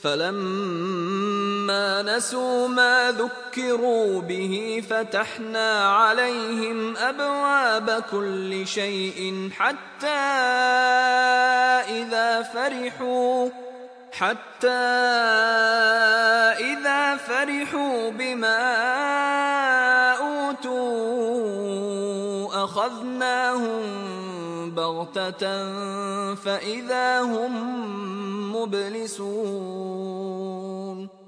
فلما نسوا ما ذكروا به فتحنا عليهم أبواب كل شيء حتى إذا فرحوا بما أوتوا أخذناهم بغتة فإذا هم مبلسون